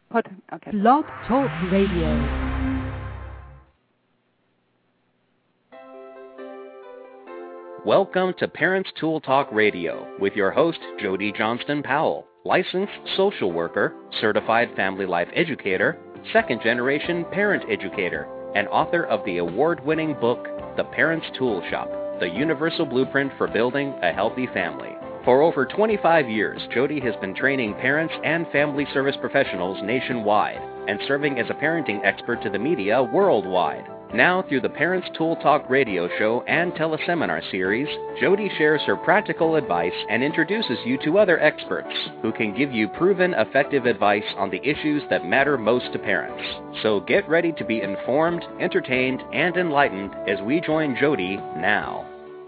Okay. Blog Talk Radio. Welcome to Parents Tool Talk Radio with your host, Jody Johnston Powell, licensed social worker, certified family life educator, second-generation parent educator, and author of the award-winning book, The Parents Tool Shop, the universal blueprint for building a healthy family. For over 25 years, Jody has been training parents and family service professionals nationwide and serving as a parenting expert to the media worldwide. Now, through the Parents Tool Talk radio show and teleseminar series, Jody shares her practical advice and introduces you to other experts who can give you proven, effective advice on the issues that matter most to parents. So get ready to be informed, entertained, and enlightened as we join Jody now.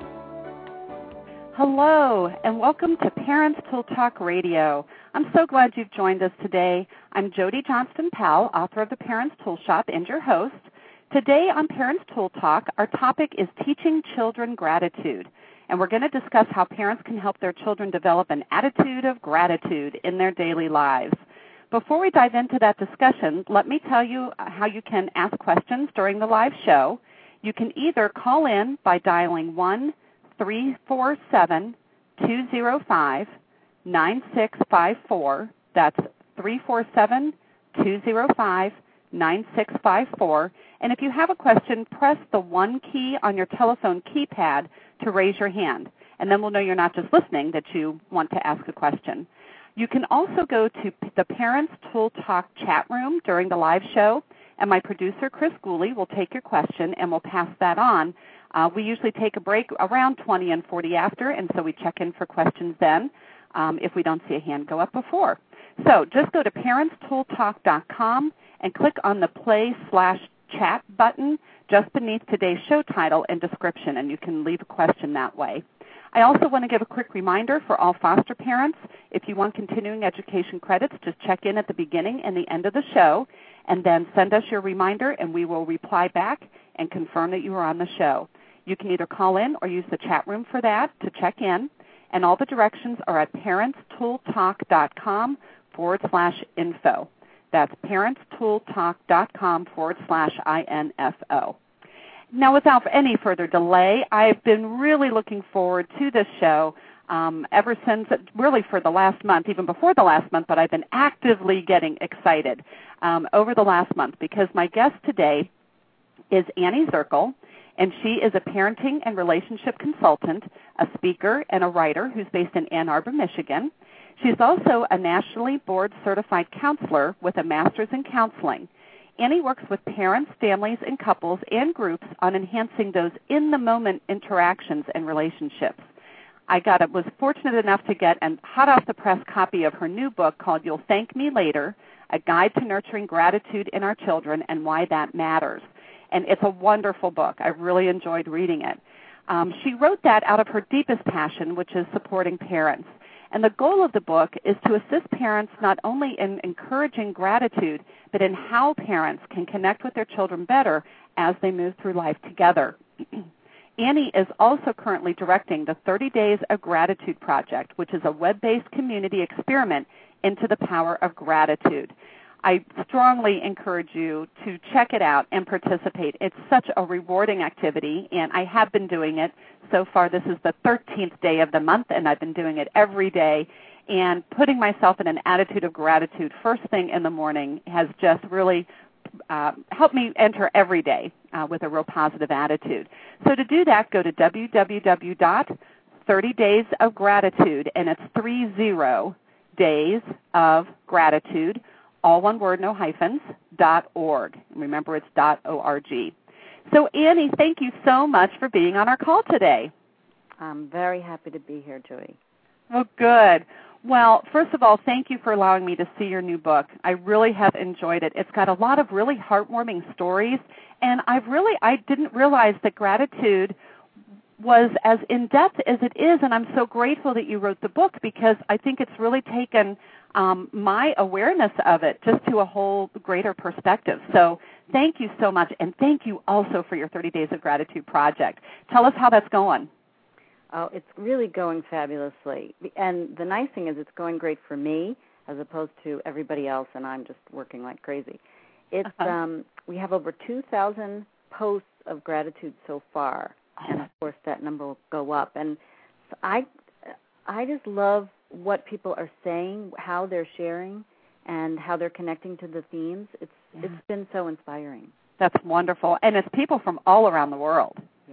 Hello, and welcome to Parents Tool Talk Radio. I'm so glad you've joined us today. I'm Jody Johnston Powell, author of The Parents Tool Shop, and your host. Today on Parents Tool Talk, our topic is teaching children gratitude, and we're going to discuss how parents can help their children develop an attitude of gratitude in their daily lives. Before we dive into that discussion, let me tell you how you can ask questions during the live show. You can either call in by dialing 1-347-205-9654. That's 347-205-9654. And if you have a question, press the 1 key on your telephone keypad to raise your hand. And then we'll know you're not just listening, that you want to ask a question. You can also go to the Parents Tool Talk chat room during the live show, and my producer, Chris Gooley, will take your question and we'll pass that on. We usually take a break around 20 and 40 after, and so we check in for questions then if we don't see a hand go up before. So just go to parentstooltalk.com and click on the play/chat button just beneath today's show title and description, and you can leave a question that way. I also want to give a quick reminder for all foster parents. If you want continuing education credits, just check in at the beginning and the end of the show, and then send us your reminder, and we will reply back and confirm that you are on the show. You can either call in or use the chat room for that to check in, and all the directions are at parentstooltalk.com/info. That's parentstooltalk.com/info. Now, without any further delay, I've been really looking forward to this show ever since, really for the last month, even before the last month, but I've been actively getting excited over the last month because my guest today is Annie Zirkle, and she is a parenting and relationship consultant, a speaker, and a writer who's based in Ann Arbor, Michigan. She's also a nationally board-certified counselor with a master's in counseling. Annie works with parents, families, and couples and groups on enhancing those in-the-moment interactions and relationships. Was fortunate enough to get a hot-off-the-press copy of her new book called You'll Thank Me Later, A Guide to Nurturing Gratitude in Our Children and Why That Matters. And it's a wonderful book. I've really enjoyed reading it. She wrote that out of her deepest passion, which is supporting parents. And the goal of the book is to assist parents not only in encouraging gratitude, but in how parents can connect with their children better as they move through life together. Annie is also currently directing the 30 Days of Gratitude Project, which is a web-based community experiment into the power of gratitude. I strongly encourage you to check it out and participate. It's such a rewarding activity, and I have been doing it. So far, this is the 13th day of the month, and I've been doing it every day. And putting myself in an attitude of gratitude first thing in the morning has just really helped me enter every day with a real positive attitude. So to do that, go to www.30daysofgratitude, and it's 30 days of gratitude, all one word, no hyphens, .org. Remember, it's .org. So, Annie, thank you so much for being on our call today. I'm very happy to be here, Joey. Oh, good. Well, first of all, thank you for allowing me to see your new book. I really have enjoyed it. It's got a lot of really heartwarming stories, and I didn't realize that gratitude was as in-depth as it is, and I'm so grateful that you wrote the book because I think it's really taken my awareness of it just to a whole greater perspective. So thank you so much, and thank you also for your 30 Days of Gratitude project. Tell us how that's going. Oh, it's really going fabulously. And the nice thing is it's going great for me as opposed to everybody else, and I'm just working like crazy. It's we have over 2,000 posts of gratitude so far, and of course that number will go up. And I just love what people are saying, how they're sharing, and how they're connecting to the themes. It's been so inspiring. That's wonderful, and it's people from all around the world. Yeah.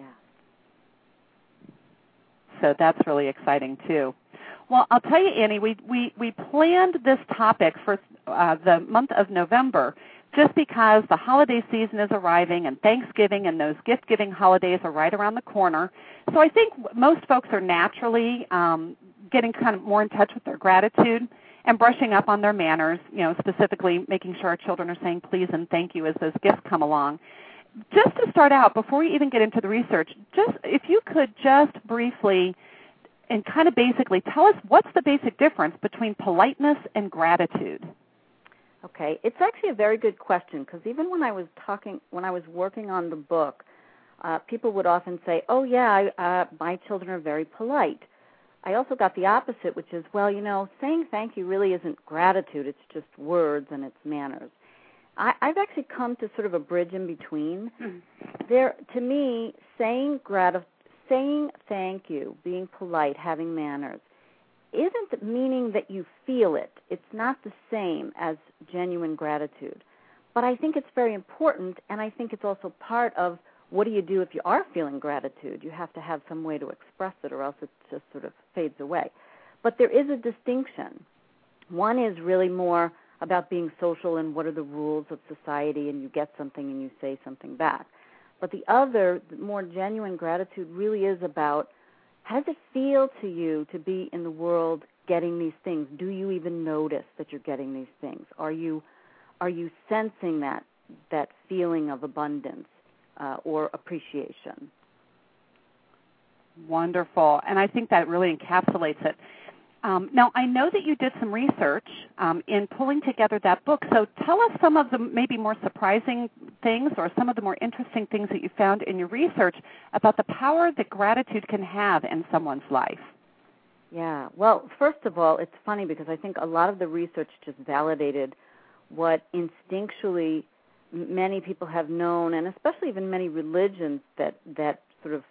So that's really exciting too. Well, I'll tell you, Annie, we planned this topic for the month of November just because the holiday season is arriving and Thanksgiving and those gift-giving holidays are right around the corner. So I think most folks are naturally getting kind of more in touch with their gratitude and brushing up on their manners, specifically making sure our children are saying please and thank you as those gifts come along. Just to start out, before we even get into the research, just if you could just briefly and kind of basically tell us what's the basic difference between politeness and gratitude. Okay, it's actually a very good question because even when I was working on the book, people would often say, "Oh yeah, my children are very polite." I also got the opposite, which is, well, saying thank you really isn't gratitude; it's just words and it's manners. I've actually come to sort of a bridge in between. To me, saying thank you, being polite, having manners, isn't meaning that you feel it. It's not the same as genuine gratitude. But I think it's very important, and I think it's also part of what do you do if you are feeling gratitude. You have to have some way to express it or else it just sort of fades away. But there is a distinction. One is really more about being social and what are the rules of society, and you get something and you say something back. But the other, the more genuine gratitude really is about how does it feel to you to be in the world getting these things? Do you even notice that you're getting these things? Are you sensing that feeling of abundance or appreciation? Wonderful. And I think that really encapsulates it. Now, I know that you did some research in pulling together that book, so tell us some of the maybe more surprising things or some of the more interesting things that you found in your research about the power that gratitude can have in someone's life. Yeah. Well, first of all, it's funny because I think a lot of the research just validated what instinctually many people have known, and especially even many religions that sort of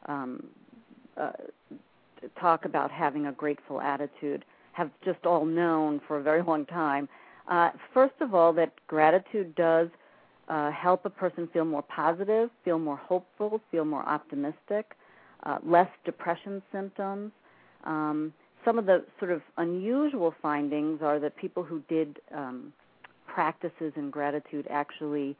talk about having a grateful attitude have just all known for a very long time. First of all, that gratitude does help a person feel more positive, feel more hopeful, feel more optimistic, less depression symptoms. Some of the sort of unusual findings are that people who did practices in gratitude actually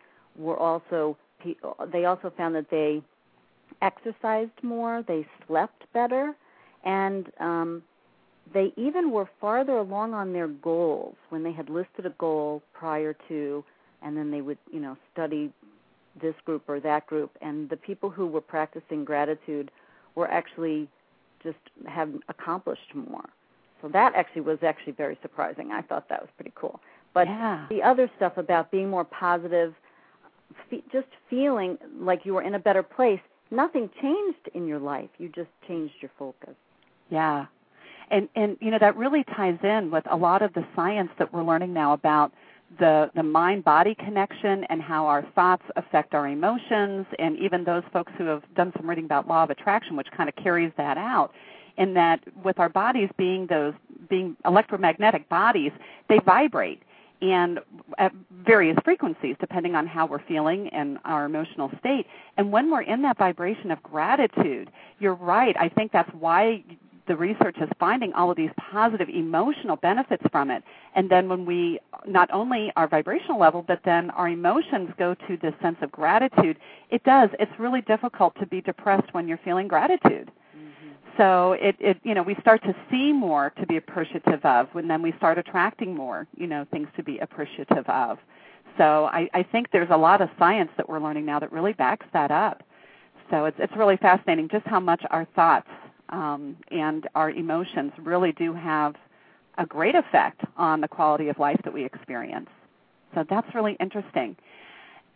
they also found that they exercised more, they slept better, and they even were farther along on their goals when they had listed a goal prior to, and then they would, study this group or that group. And the people who were practicing gratitude were actually just have accomplished more. So that was very surprising. I thought that was pretty cool. But the other stuff about being more positive, just feeling like you were in a better place, nothing changed in your life. You just changed your focus. Yeah. And that really ties in with a lot of the science that we're learning now about the mind-body connection and how our thoughts affect our emotions, and even those folks who have done some reading about law of attraction, which kind of carries that out, in that with our bodies being electromagnetic bodies, they vibrate and at various frequencies depending on how we're feeling and our emotional state. And when we're in that vibration of gratitude, you're right, I think that's why the research is finding all of these positive emotional benefits from it. And then when we, not only our vibrational level, but then our emotions go to this sense of gratitude, it's really difficult to be depressed when you're feeling gratitude. So we start to see more to be appreciative of, and then we start attracting more, things to be appreciative of. So I think there's a lot of science that we're learning now that really backs that up. So it's really fascinating just how much our thoughts and our emotions really do have a great effect on the quality of life that we experience. So that's really interesting.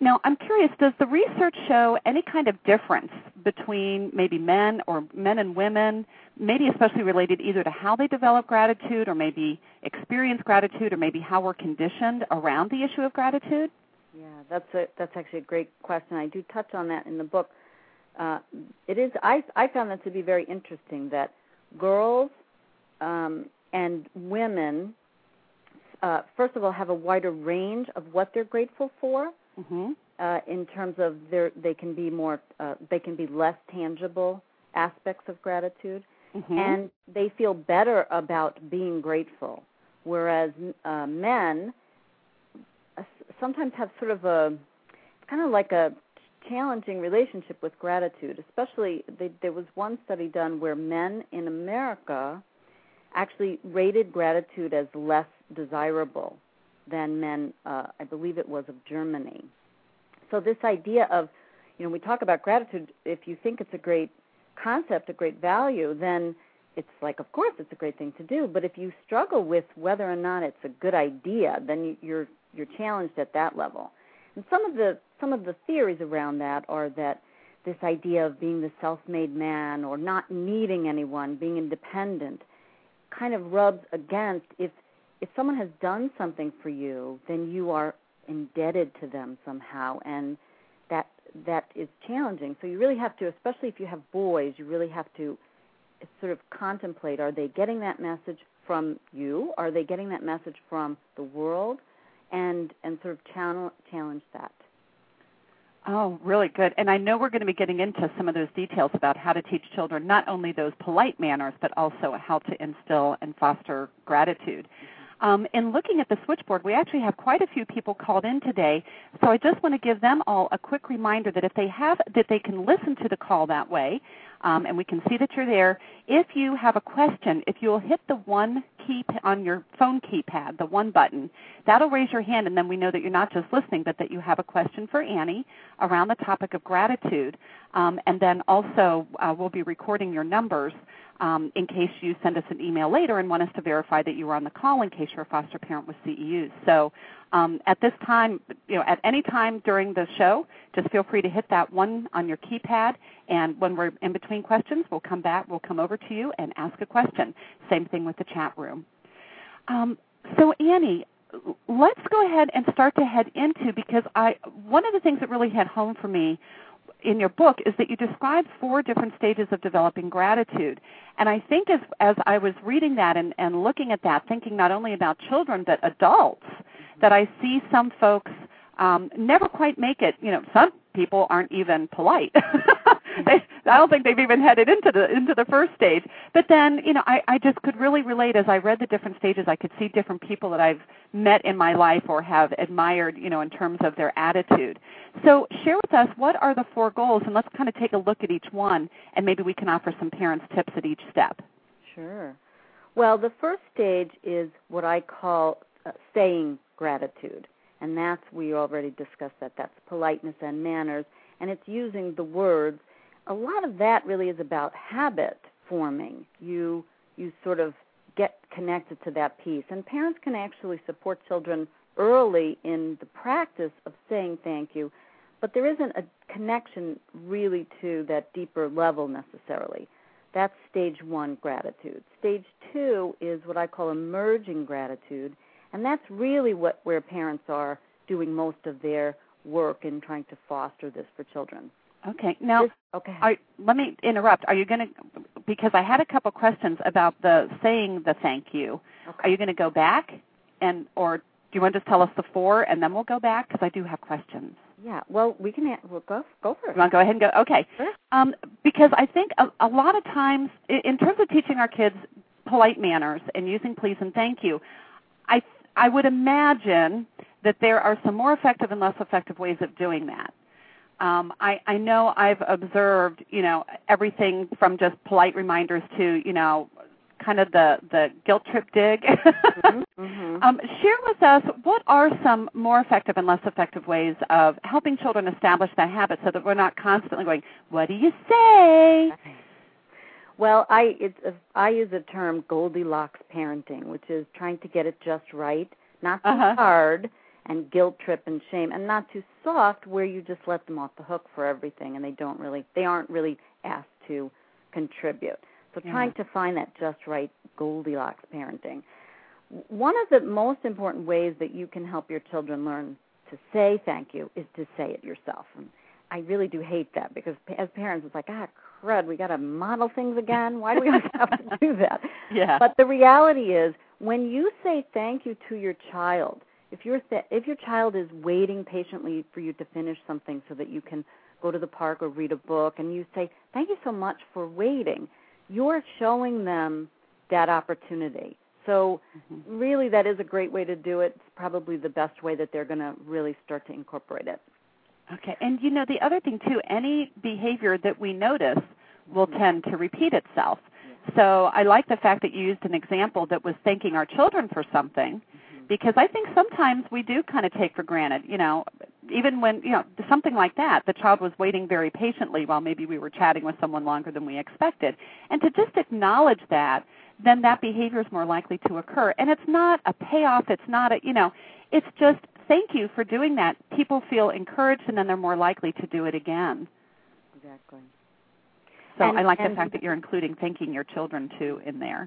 Now, I'm curious, does the research show any kind of difference between maybe men or men and women, maybe especially related either to how they develop gratitude or maybe experience gratitude or maybe how we're conditioned around the issue of gratitude? Yeah, that's actually a great question. I do touch on that in the book. It is. I found that to be very interesting that girls and women, first of all, have a wider range of what they're grateful for. Mm-hmm. In terms of they can be less tangible aspects of gratitude, mm-hmm. and they feel better about being grateful, whereas men sometimes have sort of kind of like a challenging relationship with gratitude. Especially, there was one study done where men in America actually rated gratitude as less desirable than men, I believe it was, of Germany. So this idea of, we talk about gratitude, if you think it's a great concept, a great value, then it's like, of course, it's a great thing to do. But if you struggle with whether or not it's a good idea, then you're challenged at that level. And some of the theories around that are that this idea of being the self-made man or not needing anyone, being independent, kind of rubs against if someone has done something for you, then you are indebted to them somehow, and that is challenging. So you really have to, especially if you have boys, you really have to sort of contemplate, are they getting that message from you? Are they getting that message from the world? And sort of challenge that. Oh, really good. And I know we're going to be getting into some of those details about how to teach children not only those polite manners, but also how to instill and foster gratitude. In looking at the switchboard, we actually have quite a few people called in today, so I just want to give them all a quick reminder that that they can listen to the call that way, and we can see that you're there. If you have a question, if you'll hit the one key on your phone keypad, the one button, that'll raise your hand, and then we know that you're not just listening, but that you have a question for Annie around the topic of gratitude. And then also we'll be recording your numbers in case you send us an email later and want us to verify that you were on the call in case you're a foster parent with CEUs. So at this time, at any time during the show, just feel free to hit that one on your keypad, and when we're in between questions, we'll come over to you and ask a question. Same thing with the chat room. So Annie, let's go ahead and start to head into, because one of the things that really hit home for me in your book is that you describe 4 different stages of developing gratitude. And I think as I was reading that and looking at that, thinking not only about children but adults, that I see some folks never quite make it. Some people aren't even polite. I don't think they've even headed into the first stage. But then, I just could really relate as I read the different stages. I could see different people that I've met in my life or have admired, in terms of their attitude. So share with us, what are the 4 goals, and let's kind of take a look at each one, and maybe we can offer some parents tips at each step. Sure. Well, the first stage is what I call saying gratitude. And we already discussed that. That's politeness and manners, and it's using the words. A lot of that really is about habit forming. You sort of get connected to that piece. And parents can actually support children early in the practice of saying thank you, but there isn't a connection really to that deeper level necessarily. That's stage 1, gratitude. Stage 2 is what I call emerging gratitude, and that's really where parents are doing most of their work in trying to foster this for children. Okay. Now, let me interrupt. Are you going to, because I had a couple questions about saying the thank you. Okay. Are you going to go back, or do you want to just tell us the 4 and then we'll go back? Because I do have questions. Yeah. Well, we'll go for it. You want to go ahead and go? Okay. Sure. Because I think a lot of times, in terms of teaching our kids polite manners and using please and thank you, I would imagine that there are some more effective and less effective ways of doing that. I know I've observed, everything from just polite reminders to, kind of the guilt trip dig. Mm-hmm. Share with us, what are some more effective and less effective ways of helping children establish that habit so that we're not constantly going, what do you say? Well, I use the term Goldilocks parenting, which is trying to get it just right, not too hard and guilt trip and shame, and not too soft where you just let them off the hook for everything and they aren't really asked to contribute. So trying to find that just right Goldilocks parenting. One of the most important ways that you can help your children learn to say thank you is to say it yourself. And I really do hate that because as parents it's like, crud, we got to model things again. Why do we always have to do that? Yeah. But the reality is when you say thank you to your child, if your child is waiting patiently for you to finish something so that you can go to the park or read a book, and you say, thank you so much for waiting, you're showing them that opportunity. So really that is a great way to do it. It's probably the best way that they're going to really start to incorporate it. Okay. And, the other thing, too, any behavior that we notice will tend to repeat itself. So I like the fact that you used an example that was thanking our children for something, because I think sometimes we do kind of take for granted, even when, something like that, the child was waiting very patiently while maybe we were chatting with someone longer than we expected. And to just acknowledge that, then that behavior is more likely to occur. And it's not a payoff. It's not it's just thank you for doing that. People feel encouraged, and then they're more likely to do it again. Exactly. So I like the fact that you're including thanking your children, too, in there.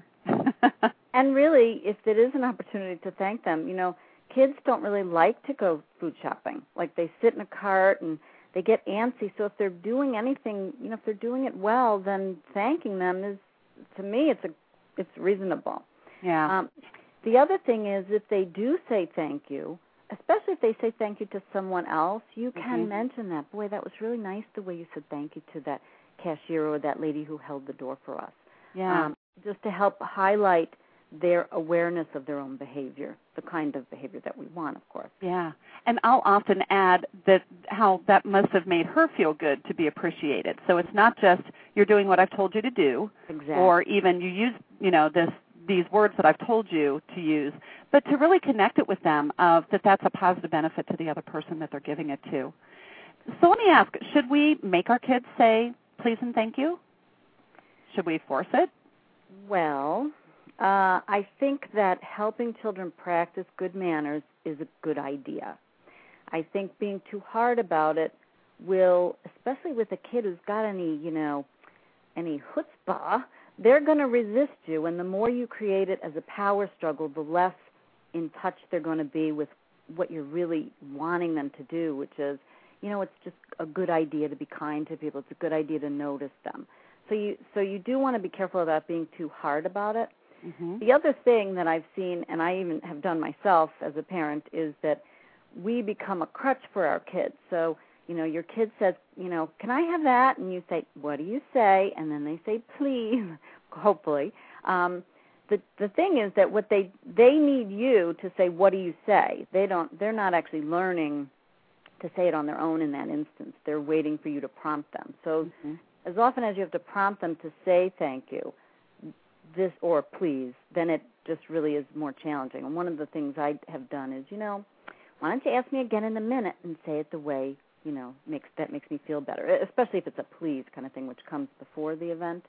And really, if it is an opportunity to thank them, kids don't really like to go food shopping. Like they sit in a cart and they get antsy. So if they're doing anything, if they're doing it well, then thanking them is, to me, it's reasonable. Yeah. The other thing is if they do say thank you, especially if they say thank you to someone else, you can mention that. Boy, that was really nice the way you said thank you to that cashier or that lady who held the door for us. Yeah. Just to help highlight their awareness of their own behavior, the kind of behavior that we want, of course. Yeah. And I'll often add that how that must have made her feel good to be appreciated. So it's not just you're doing what I've told you to do, exactly. Or even you use, these words that I've told you to use, but to really connect it with them of that that's a positive benefit to the other person that they're giving it to. So let me ask, should we make our kids say please and thank you? Should we force it? Well, I think that helping children practice good manners is a good idea. I think being too hard about it will, especially with a kid who's got any chutzpah, they're going to resist you, and the more you create it as a power struggle, the less in touch they're going to be with what you're really wanting them to do, which is, it's just a good idea to be kind to people. It's a good idea to notice them. So you do want to be careful about being too hard about it. Mm-hmm. The other thing that I've seen, and I even have done myself as a parent, is that we become a crutch for our kids. So, your kid says, can I have that? And you say, what do you say? And then they say, please, hopefully. The thing is that what they need you to say, what do you say? They're not actually learning to say it on their own in that instance. They're waiting for you to prompt them. So as often as you have to prompt them to say thank you, this or please, then it just really is more challenging. And one of the things I have done is, why don't you ask me again in a minute and say it the way, that makes me feel better, especially if it's a please kind of thing, which comes before the event,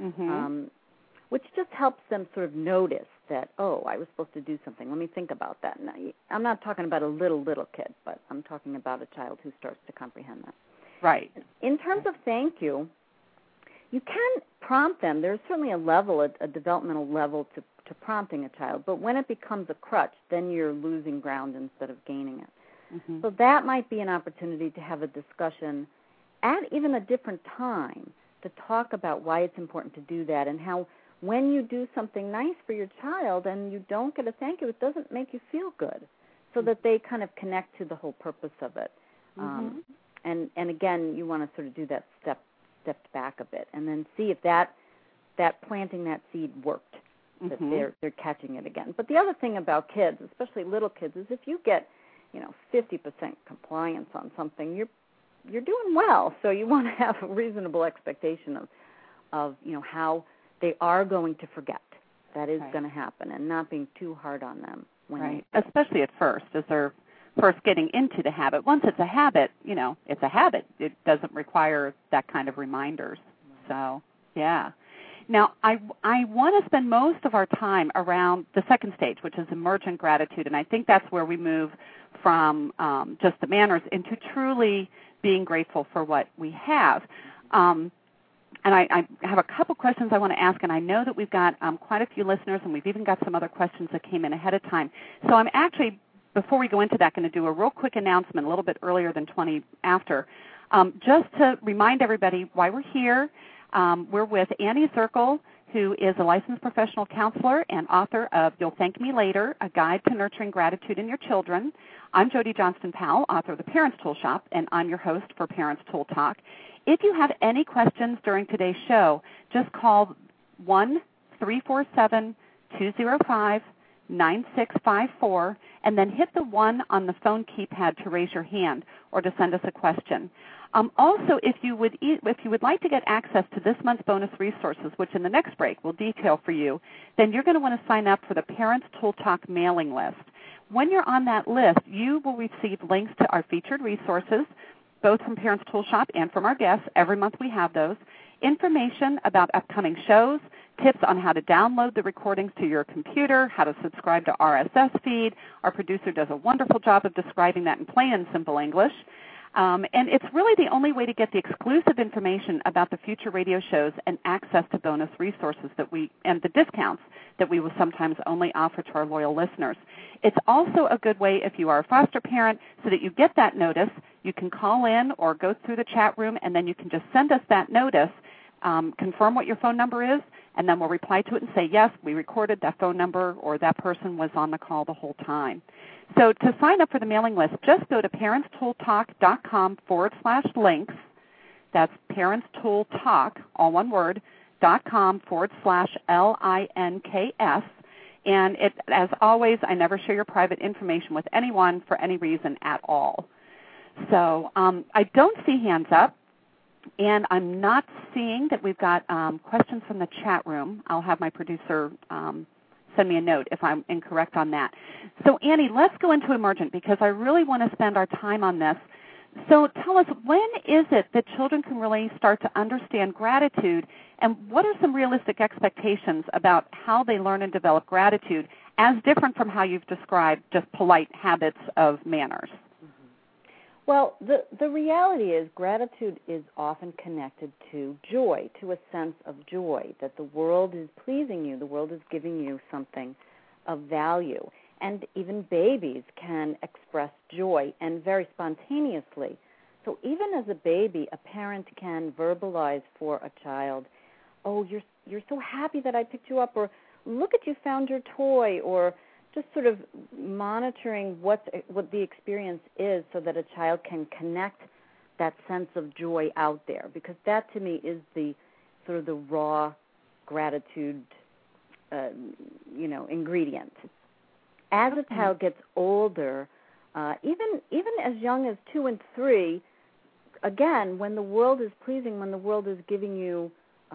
which just helps them sort of notice that, oh, I was supposed to do something. Let me think about that. Now, I'm not talking about a little kid, but I'm talking about a child who starts to comprehend that. Right. In terms of thank you, you can prompt them. There's certainly a developmental level to prompting a child, but when it becomes a crutch, then you're losing ground instead of gaining it. So that might be an opportunity to have a discussion at even a different time to talk about why it's important to do that and how when you do something nice for your child and you don't get a thank you, it doesn't make you feel good, so that they kind of connect to the whole purpose of it. And again, you want to sort of do that stepped back a bit and then see if that planting that seed worked, that they're catching it again. But the other thing about kids, especially little kids, is if you get 50% compliance on something, you're doing well. So you want to have a reasonable expectation of how they are going to forget. That is going to happen, and not being too hard on them. Especially at first, as they're first getting into the habit. Once it's a habit, it's a habit. It doesn't require that kind of reminders. So, yeah. Now, I want to spend most of our time around the second stage, which is emergent gratitude, and I think that's where we move from just the manners into truly being grateful for what we have. And I have a couple questions I want to ask, and I know that we've got quite a few listeners, and we've even got some other questions that came in ahead of time. So I'm actually, before we go into that, going to do a real quick announcement, a little bit earlier than 20 after, just to remind everybody why we're here. We're with Annie Zirkle, who is a licensed professional counselor and author of You'll Thank Me Later, A Guide to Nurturing Gratitude in Your Children. I'm Jody Johnston Powell, author of The Parents Tool Shop, and I'm your host for Parents Tool Talk. If you have any questions during today's show, just call 1-347-205-9654 and then hit the 1 on the phone keypad to raise your hand or to send us a question. Also, if you would like to get access to this month's bonus resources, which in the next break we'll detail for you, then you're going to want to sign up for the Parents Tool Talk mailing list. When you're on that list, you will receive links to our featured resources, both from Parents Tool Shop and from our guests. Every month we have those. Information about upcoming shows, tips on how to download the recordings to your computer, how to subscribe to RSS feed. Our producer does a wonderful job of describing that in plain, simple English. And it's really the only way to get the exclusive information about the future radio shows and access to bonus resources and the discounts that we will sometimes only offer to our loyal listeners. It's also a good way if you are a foster parent so that you get that notice. You can call in or go through the chat room, and then you can just send us that notice, confirm what your phone number is, and then we'll reply to it and say, yes, we recorded that phone number or that person was on the call the whole time. So to sign up for the mailing list, just go to parentstooltalk.com/links. That's parentstooltalk, all one word, .com/LINKS. And as always, I never share your private information with anyone for any reason at all. So I don't see hands up, and I'm not seeing that we've got questions from the chat room. I'll have my producer send me a note if I'm incorrect on that. So, Annie, let's go into emergent because I really want to spend our time on this. So tell us, when is it that children can really start to understand gratitude, and what are some realistic expectations about how they learn and develop gratitude as different from how you've described just polite habits of manners? Well, the reality is gratitude is often connected to joy, to a sense of joy, that the world is pleasing you, the world is giving you something of value. And even babies can express joy, and very spontaneously. So even as a baby, a parent can verbalize for a child, oh, you're so happy that I picked you up, or look at you found your toy, or just sort of monitoring what the experience is so that a child can connect that sense of joy out there, because that to me is the sort of the raw gratitude ingredient. As a child gets older, even as young as 2 and 3, again, when the world is pleasing, when the world is giving you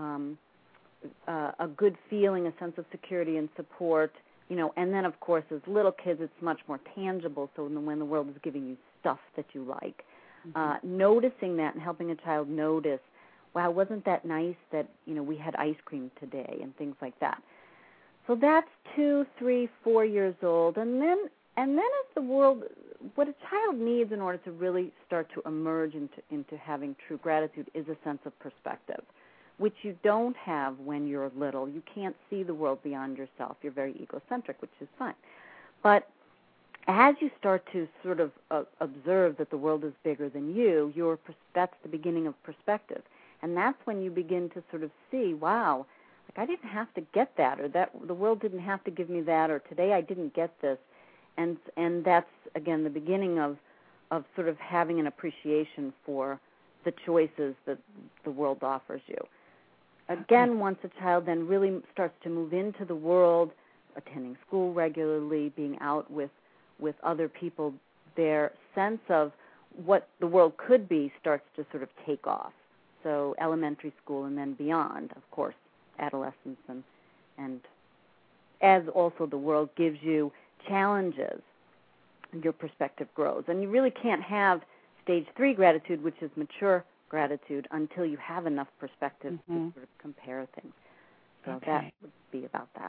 a good feeling, a sense of security and support, and then, of course, as little kids, it's much more tangible. So when the world is giving you stuff that you like, noticing that and helping a child notice, wow, wasn't that nice that, we had ice cream today, and things like that. So that's 2, 3, 4 years old. And then as the world, what a child needs in order to really start to emerge into having true gratitude is a sense of perspective, which you don't have when you're little. You can't see the world beyond yourself. You're very egocentric, which is fine. But as you start to sort of observe that the world is bigger than you, that's the beginning of perspective. And that's when you begin to sort of see, wow, like I didn't have to get that, or that the world didn't have to give me that, or today I didn't get this. And that's, again, the beginning of sort of having an appreciation for the choices that the world offers you. Again, once a child then really starts to move into the world, attending school regularly, being out with other people, their sense of what the world could be starts to sort of take off. So elementary school and then beyond, of course, adolescence, and as also the world gives you challenges, your perspective grows. And you really can't have stage 3 gratitude, which is mature gratitude, until you have enough perspective to sort of compare things. So that would be about that.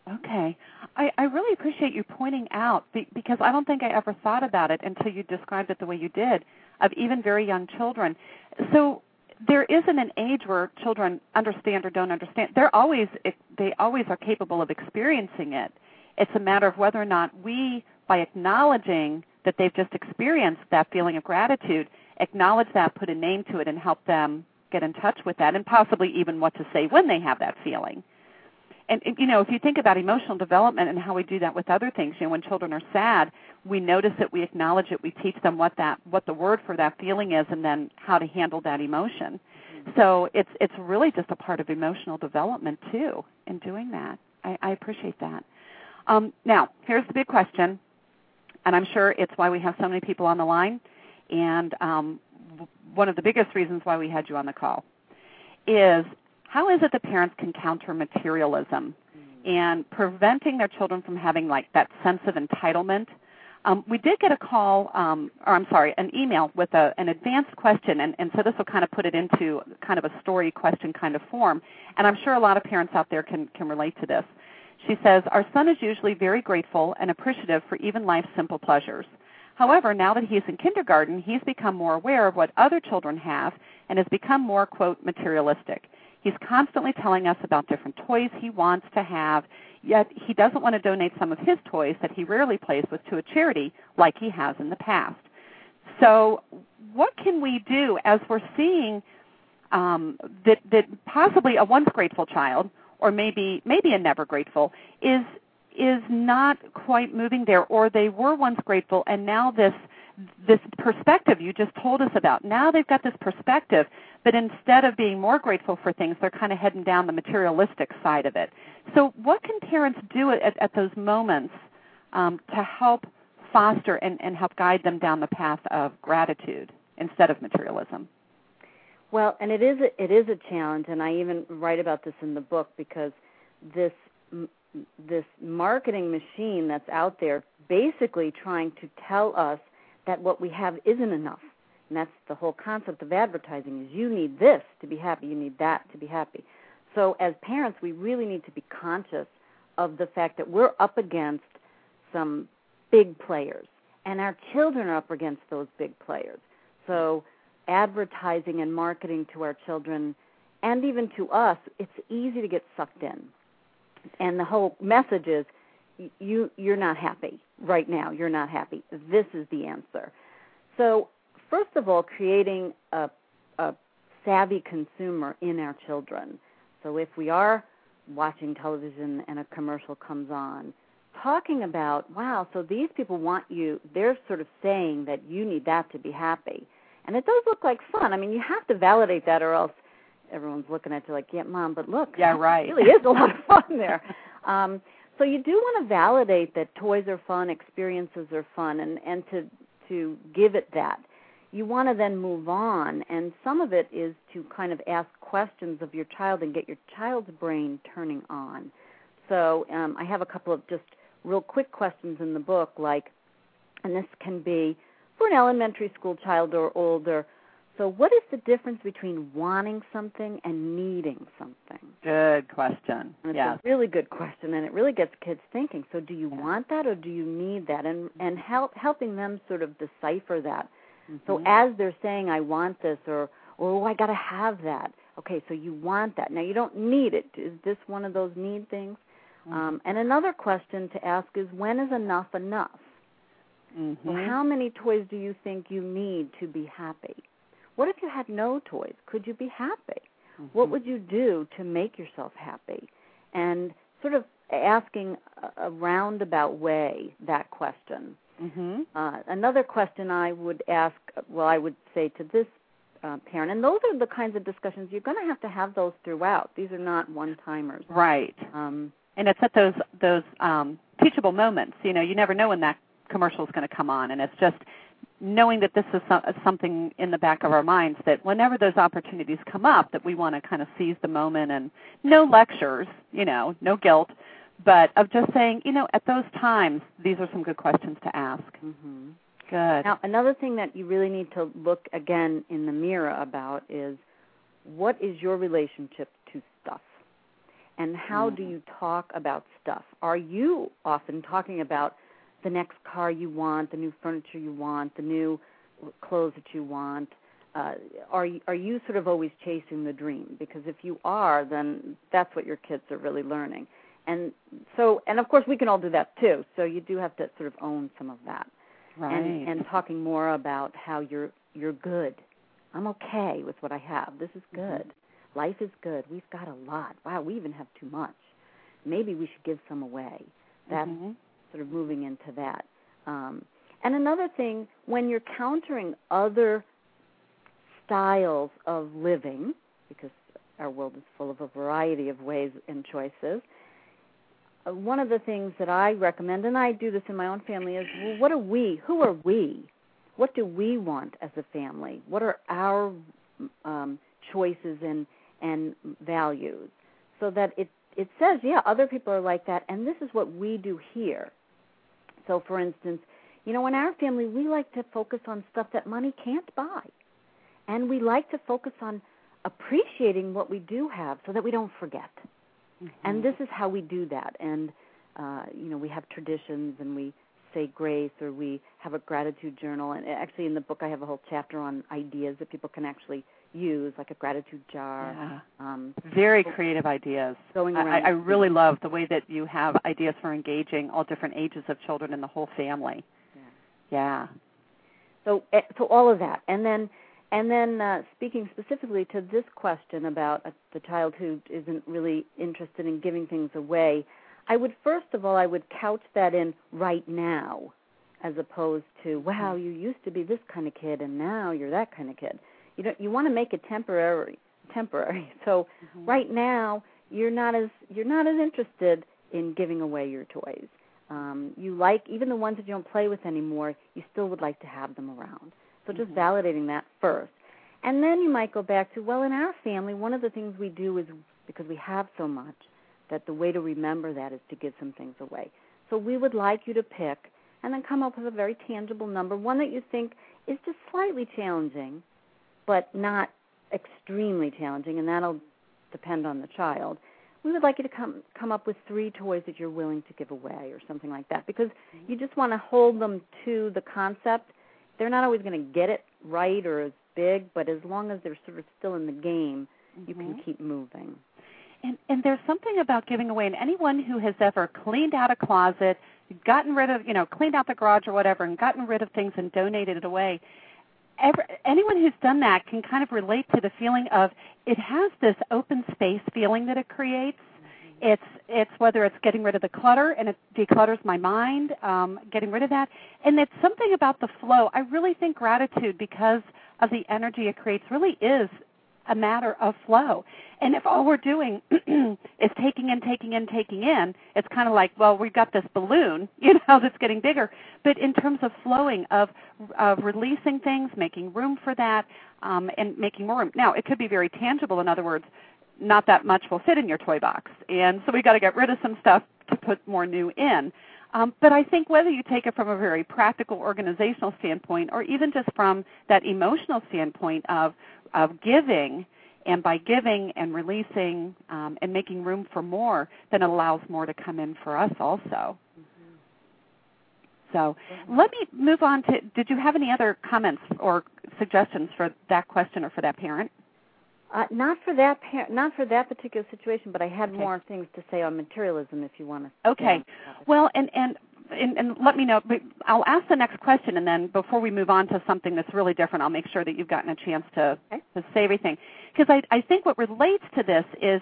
Okay. I really appreciate you pointing out, because I don't think I ever thought about it until you described it the way you did, of even very young children. So there isn't an age where children understand or don't understand. They always are capable of experiencing it. It's a matter of whether or not we, by acknowledging that they've just experienced that feeling of gratitude, acknowledge that, put a name to it, and help them get in touch with that, and possibly even what to say when they have that feeling. And, if you think about emotional development and how we do that with other things, when children are sad, we notice it, we acknowledge it, we teach them what the word for that feeling is, and then how to handle that emotion. So it's really just a part of emotional development, too, in doing that. I appreciate that. Now, here's the big question, and I'm sure it's why we have so many people on the line, and one of the biggest reasons why we had you on the call is, how is it that parents can counter materialism and preventing their children from having that sense of entitlement? We did get a call, an email with an advanced question, and so this will kind of put it into kind of a story question kind of form, and I'm sure a lot of parents out there can relate to this. She says, our son is usually very grateful and appreciative for even life's simple pleasures. However, now that he's in kindergarten, he's become more aware of what other children have and has become more, quote, materialistic. He's constantly telling us about different toys he wants to have, yet he doesn't want to donate some of his toys that he rarely plays with to a charity like he has in the past. So what can we do as we're seeing that possibly a once grateful child, or maybe a never grateful, is not quite moving there, or they were once grateful and now this perspective you just told us about, now they've got this perspective, but instead of being more grateful for things, they're kind of heading down the materialistic side of it. So what can parents do at those moments to help foster and help guide them down the path of gratitude instead of materialism? Well, and it is a challenge, and I even write about this in the book, because this marketing machine that's out there basically trying to tell us that what we have isn't enough. And that's the whole concept of advertising, is you need this to be happy, you need that to be happy. So as parents, we really need to be conscious of the fact that we're up against some big players, and our children are up against those big players. So advertising and marketing to our children, and even to us, it's easy to get sucked in. And the whole message is, you're not happy right now. You're not happy. This is the answer. So first of all, creating a savvy consumer in our children. So if we are watching television and a commercial comes on, talking about, wow, so these people want you, they're sort of saying that you need that to be happy. And it does look like fun. I mean, you have to validate that, or else everyone's looking at you like, yeah, Mom, but look, yeah, right. It really is a lot of fun there. So you do want to validate that toys are fun, experiences are fun, and to give it that. You want to then move on, and some of it is to kind of ask questions of your child and get your child's brain turning on. So I have a couple of just real quick questions in the book, like, and this can be for an elementary school child or older. So what is the difference between wanting something and needing something? Good question. And it's a really good question, and it really gets kids thinking. So do you want that or do you need that? And helping them sort of decipher that. Mm-hmm. So as they're saying, I want this, or I got to have that. Okay, so you want that. Now, you don't need it. Is this one of those need things? Mm-hmm. And another question to ask is, when is enough enough? Mm-hmm. So how many toys do you think you need to be happy? What if you had no toys? Could you be happy? Mm-hmm. What would you do to make yourself happy? And sort of asking a roundabout way that question. Mm-hmm. Another question I would ask, I would say to this parent, and those are the kinds of discussions you're going to have those throughout. These are not one-timers. Right. And it's at those teachable moments. You never know when that commercial is going to come on, and it's just knowing that this is something in the back of our minds, that whenever those opportunities come up, that we want to kind of seize the moment, and no lectures, no guilt, but of just saying, at those times, these are some good questions to ask. Mm-hmm. Good. Now, another thing that you really need to look again in the mirror about is, what is your relationship to stuff? And how do you talk about stuff? Are you often talking about the next car you want, the new furniture you want, the new clothes that you want? Are you sort of always chasing the dream? Because if you are, then that's what your kids are really learning. And of course, we can all do that too. So you do have to sort of own some of that, right? And talking more about how you're good. I'm okay with what I have. This is good. Life is good. We've got a lot. Wow, we even have too much. Maybe we should give some away. That's sort of moving into that. And another thing, when you're countering other styles of living, because our world is full of a variety of ways and choices, one of the things that I recommend, and I do this in my own family, is, well, what are we? Who are we? What do we want as a family? What are our choices and values? So that it says, yeah, other people are like that, and this is what we do here. So, for instance, in our family, we like to focus on stuff that money can't buy. And we like to focus on appreciating what we do have so that we don't forget. And this is how we do that. And, we have traditions, and we say grace, or we have a gratitude journal. And actually in the book I have a whole chapter on ideas that people can actually use, like a gratitude jar. Yeah. Very creative ideas. Going around. I really love the way that you have ideas for engaging all different ages of children in the whole family. Yeah. So all of that. And then speaking specifically to this question about the child who isn't really interested in giving things away, I would couch that in right now, as opposed to, wow, you used to be this kind of kid and now you're that kind of kid. You want to make it temporary. So right now you're not as interested in giving away your toys. You like, even the ones that you don't play with anymore, you still would like to have them around. So just validating that first. And then you might go back to, well, in our family, one of the things we do is, because we have so much, that the way to remember that is to give some things away. So we would like you to pick and then come up with a very tangible number, one that you think is just slightly challenging, but not extremely challenging, and that'll depend on the child. We would like you to come up with 3 toys that you're willing to give away or something like that, because you just want to hold them to the concept. They're not always going to get it right or as big, but as long as they're sort of still in the game, you can keep moving. And there's something about giving away, and anyone who has ever cleaned out a closet, gotten rid of, cleaned out the garage or whatever, and gotten rid of things and donated it away, anyone who's done that can kind of relate to the feeling of, it has this open space feeling that it creates. It's whether it's getting rid of the clutter, and it declutters my mind, getting rid of that. And it's something about the flow. I really think gratitude, because of the energy it creates, really is a matter of flow. And if all we're doing is taking in, it's kind of like, well, we've got this balloon, that's getting bigger. But in terms of flowing, of releasing things, making room for that, and making more room. Now, it could be very tangible. In other words, not that much will fit in your toy box. And so we got to get rid of some stuff to put more new in. But I think whether you take it from a very practical organizational standpoint, or even just from that emotional standpoint of giving, and by giving and releasing and making room for more, then it allows more to come in for us also. So let me move on to, did you have any other comments or suggestions for that question or for that parent? Not for that particular situation, but I had more things to say on materialism if you want to. Okay. Well, and let me know. I'll ask the next question, and then before we move on to something that's really different, I'll make sure that you've gotten a chance to say everything. Because I think what relates to this is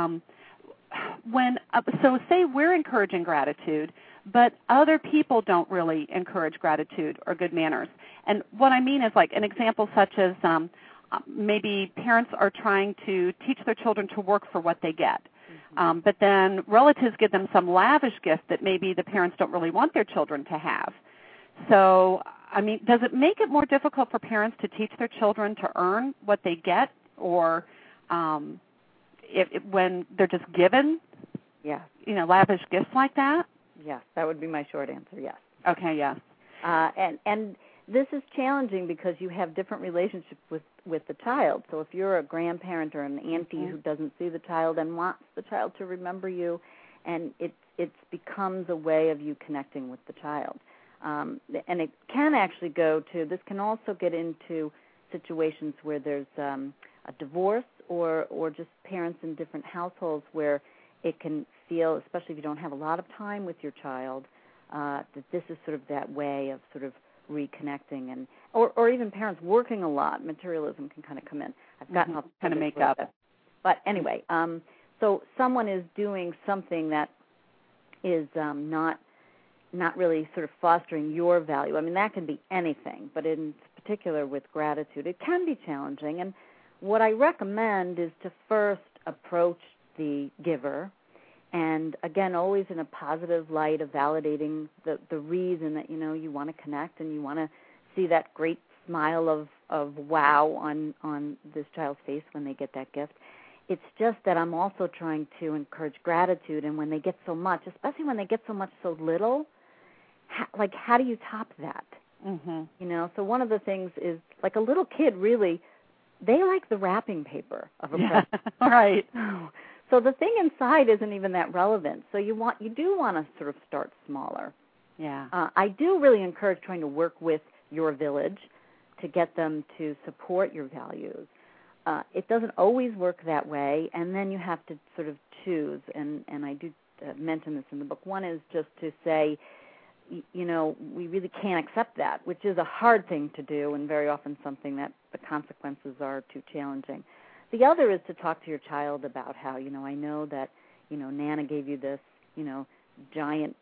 so say we're encouraging gratitude, but other people don't really encourage gratitude or good manners. And what I mean is, like, an example such as maybe parents are trying to teach their children to work for what they get. But then relatives give them some lavish gift that maybe the parents don't really want their children to have. So, I mean, does it make it more difficult for parents to teach their children to earn what they get, or when they're just given, lavish gifts like that? Yes, that would be my short answer, yes. Okay, yes. And this is challenging because you have different relationships with the child. So if you're a grandparent or an auntie who doesn't see the child and wants the child to remember you, and it becomes a way of you connecting with the child. And it can actually this can also get into situations where there's a divorce or just parents in different households where it can feel, especially if you don't have a lot of time with your child, that this is sort of that way of sort of reconnecting, and or even parents working a lot. Materialism can kind of come in. I've gotten off kind of make up. But anyway, so someone is doing something that is not really sort of fostering your value. I mean, that can be anything, but in particular with gratitude, it can be challenging. And what I recommend is to first approach the giver, and again, always in a positive light of validating the reason that, you want to connect and you want to see that great smile of wow on this child's face when they get that gift. It's just that I'm also trying to encourage gratitude, and when they get so much, especially when they get so much so little, how do you top that? So one of the things is, like a little kid, really, they like the wrapping paper of a present. Right. So the thing inside isn't even that relevant. So you do want to sort of start smaller. Yeah. I do really encourage trying to work with your village to get them to support your values. It doesn't always work that way, and then you have to sort of choose, and I do mention this in the book. One is just to say, we really can't accept that, which is a hard thing to do and very often something that the consequences are too challenging. The other is to talk to your child about how, I know that, Nana gave you this, giant,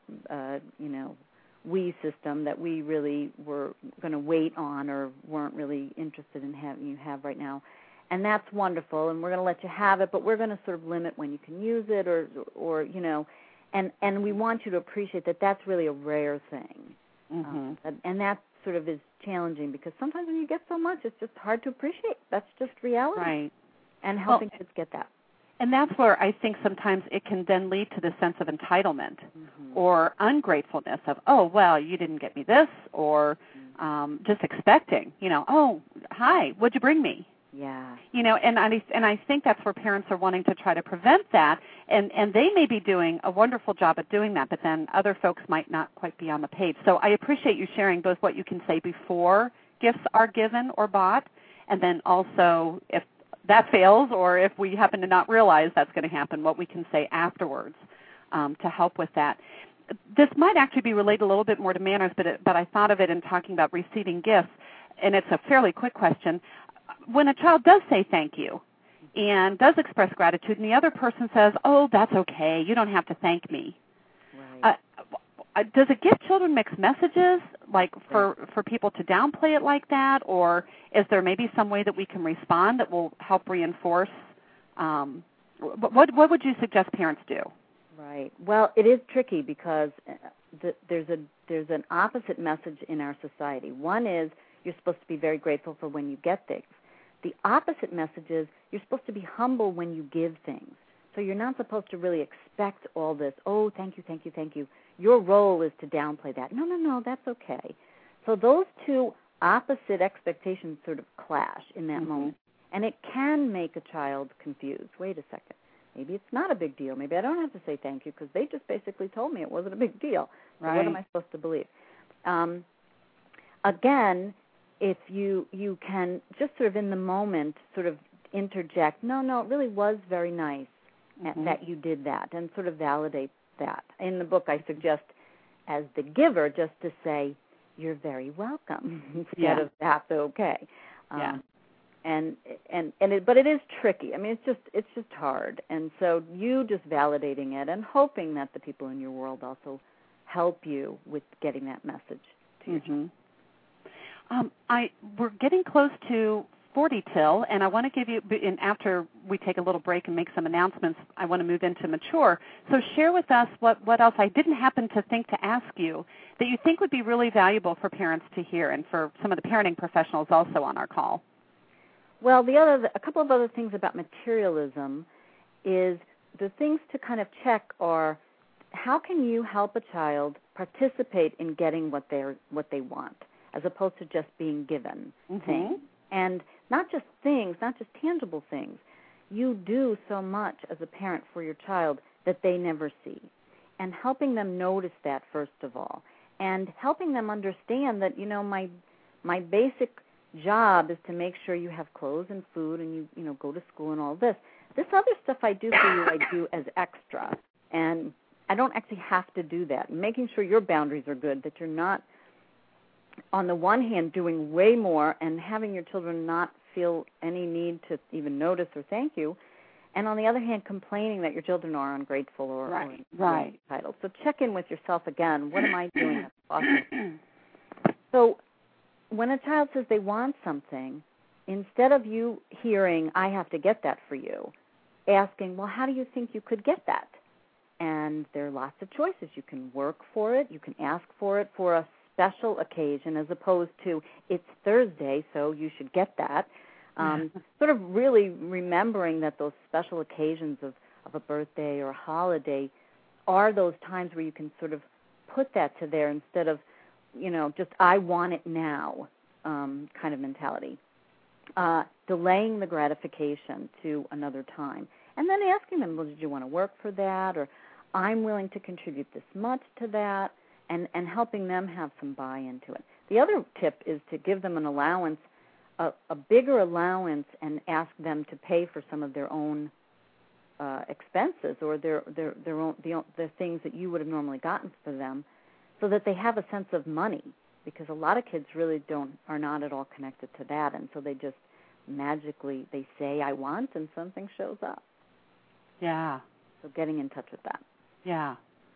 Wii system that we really were going to wait on or weren't really interested in having you have right now. And that's wonderful, and we're going to let you have it, but we're going to sort of limit when you can use it or and we want you to appreciate that that's really a rare thing. And that sort of is challenging because sometimes when you get so much, it's just hard to appreciate. That's just reality. Right. And helping kids get that. And that's where I think sometimes it can then lead to the sense of entitlement or ungratefulness of, oh, well, you didn't get me this, or just expecting, oh, hi, what'd you bring me? Yeah. And I think that's where parents are wanting to try to prevent that, and they may be doing a wonderful job at doing that, but then other folks might not quite be on the page. So I appreciate you sharing both what you can say before gifts are given or bought, and then also if that fails or if we happen to not realize that's going to happen, what we can say afterwards to help with that. This might actually be related a little bit more to manners, but I thought of it in talking about receiving gifts, and it's a fairly quick question. When a child does say thank you and does express gratitude and the other person says, oh, that's okay, you don't have to thank me, right. Does it give children mixed messages, like for people to downplay it like that, or is there maybe some way that we can respond that will help reinforce? What would you suggest parents do? Right. Well, it is tricky because there's an opposite message in our society. One is you're supposed to be very grateful for when you get things. The opposite message is you're supposed to be humble when you give things. So you're not supposed to really expect all this, oh, thank you, thank you, thank you. Your role is to downplay that. No, that's okay. So those two opposite expectations sort of clash in that moment. And it can make a child confused. Wait a second. Maybe it's not a big deal. Maybe I don't have to say thank you because they just basically told me it wasn't a big deal. So right. What am I supposed to believe? Again, if you can just sort of in the moment sort of interject, no, it really was very nice that you did that, and sort of validate that. In the book, I suggest as the giver just to say, you're very welcome instead of that's okay. But it is tricky. I mean, it's just hard. And so you just validating it and hoping that the people in your world also help you with getting that message to your child. We're getting close to 40 till, and I want to give you, and after we take a little break and make some announcements, I want to move into mature. So share with us what else I didn't happen to think to ask you that you think would be really valuable for parents to hear and for some of the parenting professionals also on our call. Well, a couple of other things about materialism is the things to kind of check are how can you help a child participate in getting what they want? as opposed to just being given things. And not just things, not just tangible things. You do so much as a parent for your child that they never see. And helping them notice that, first of all. And helping them understand that, my basic job is to make sure you have clothes and food and you go to school and all this. This other stuff I do for you, I do as extra. And I don't actually have to do that. Making sure your boundaries are good, that you're not, on the one hand, doing way more and having your children not feel any need to even notice or thank you, and on the other hand, complaining that your children are ungrateful or entitled. So check in with yourself again. What am I doing that's awesome? So when a child says they want something, instead of you hearing, I have to get that for you, asking, well, how do you think you could get that? And there are lots of choices. You can work for it. You can ask for it for a special occasion as opposed to it's Thursday, so you should get that. Sort of really remembering that those special occasions of a birthday or a holiday are those times where you can sort of put that to there instead of, just I want it now kind of mentality. Delaying the gratification to another time. And then asking them, well, did you want to work for that? Or I'm willing to contribute this much to that. And helping them have some buy-in to it. The other tip is to give them an allowance, a bigger allowance, and ask them to pay for some of their own expenses or their own the things that you would have normally gotten for them, so that they have a sense of money. Because a lot of kids really are not at all connected to that, and so they just magically they say I want, and something shows up. Yeah. So getting in touch with that. Yeah.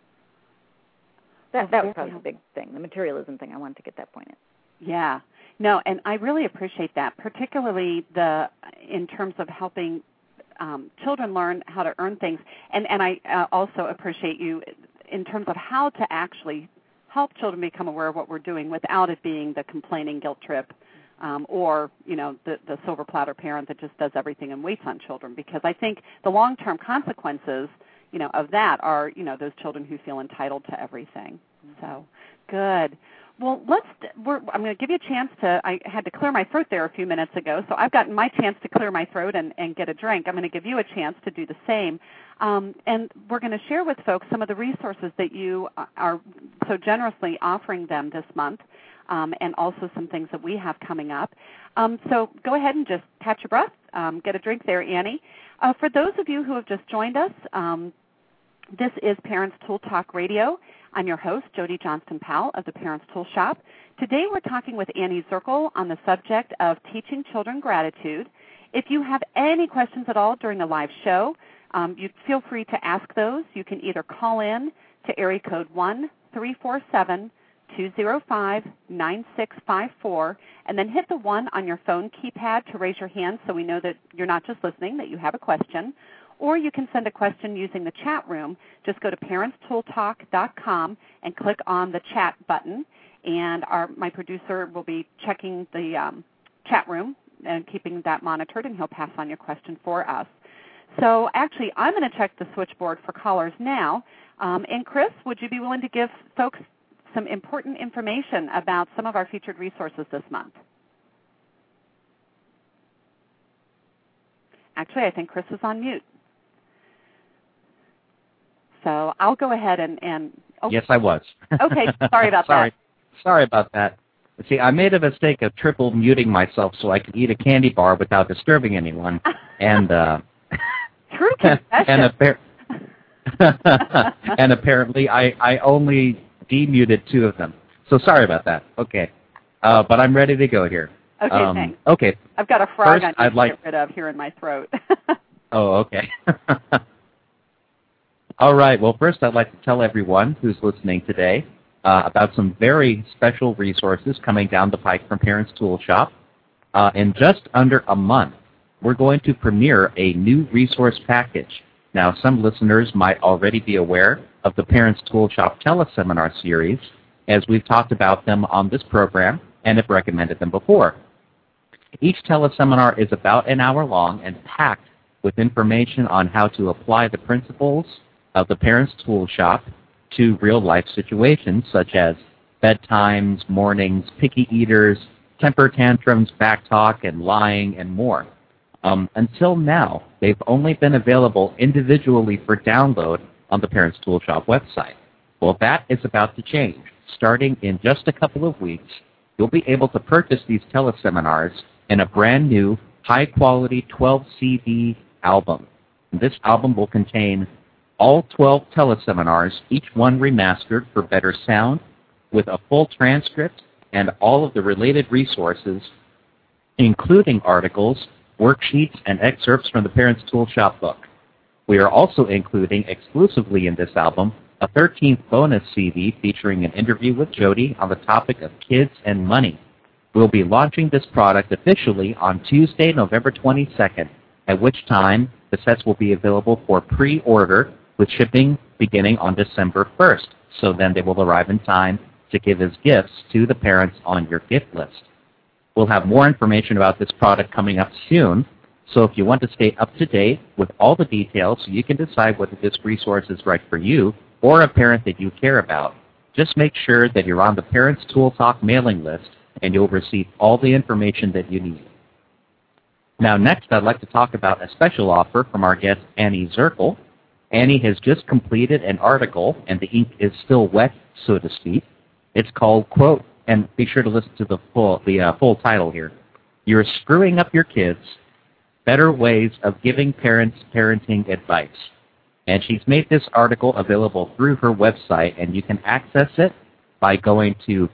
That was probably the big thing, the materialism thing. I wanted to get that point in. Yeah. No, and I really appreciate that, particularly in terms of helping children learn how to earn things. And I also appreciate you in terms of how to actually help children become aware of what we're doing without it being the complaining guilt trip or, the silver platter parent that just does everything and waits on children. Because I think the long-term consequences of that are, those children who feel entitled to everything. So, good. Well, I'm going to give you a chance I had to clear my throat there a few minutes ago, so I've gotten my chance to clear my throat and get a drink. I'm going to give you a chance to do the same. And we're going to share with folks some of the resources that you are so generously offering them this month, and also some things that we have coming up. So go ahead and just catch your breath. Get a drink there, Annie. For those of you who have just joined us, this is Parents Tool Talk Radio. I'm your host, Jody Johnston-Powell of the Parents Tool Shop. Today we're talking with Annie Zirkle on the subject of teaching children gratitude. If you have any questions at all during the live show, you feel free to ask those. You can either call in to area code 1-347-205-9654 and then hit the 1 on your phone keypad to raise your hand so we know that you're not just listening, that you have a question. Or you can send a question using the chat room. Just go to parentstooltalk.com and click on the chat button. And my producer will be checking the chat room and keeping that monitored, and he'll pass on your question for us. So actually, I'm going to check the switchboard for callers now. And Chris, would you be willing to give folks some important information about some of our featured resources this month? Actually, I think Chris is on mute. So I'll go ahead and Yes, I was. Okay, sorry about that. Sorry about that. See, I made a mistake of triple muting myself so I could eat a candy bar without disturbing anyone. And True confession. and apparently I only demuted 2 of them. So sorry about that. Okay. But I'm ready to go here. Okay, thanks. Okay. I've got a frog First, I need to get rid of here in my throat. Oh, okay. All right. Well, first I'd like to tell everyone who's listening today about some very special resources coming down the pike from Parents Tool Shop. In just under a month, we're going to premiere a new resource package. Now, some listeners might already be aware of the Parents Tool Shop teleseminar series, as we've talked about them on this program and have recommended them before. Each teleseminar is about an hour long and packed with information on how to apply the principles of the Parents Tool Shop to real-life situations such as bedtimes, mornings, picky eaters, temper tantrums, backtalk, and lying, and more. Until now, they've only been available individually for download on the Parents Tool Shop website. Well, that is about to change. Starting in just a couple of weeks, you'll be able to purchase these teleseminars in a brand new, high-quality 12-CD album. And this album will contain all 12 teleseminars, each one remastered for better sound, with a full transcript and all of the related resources, including articles, worksheets, and excerpts from the Parents Tool Shop book. We are also including exclusively in this album a 13th bonus CD featuring an interview with Jody on the topic of kids and money. We'll be launching this product officially on Tuesday, November 22nd, at which time the sets will be available for pre-order with shipping beginning on December 1st. So then they will arrive in time to give as gifts to the parents on your gift list. We'll have more information about this product coming up soon, so if you want to stay up to date with all the details so you can decide whether this resource is right for you or a parent that you care about, just make sure that you're on the Parents Tool Talk mailing list and you'll receive all the information that you need. Now next I'd like to talk about a special offer from our guest Annie Zirkel. Annie has just completed an article, and the ink is still wet, so to speak. It's called, quote, and be sure to listen to the full title here, "You're Screwing Up Your Kids, Better Ways of Giving Parents Parenting Advice." And she's made this article available through her website, and you can access it by going to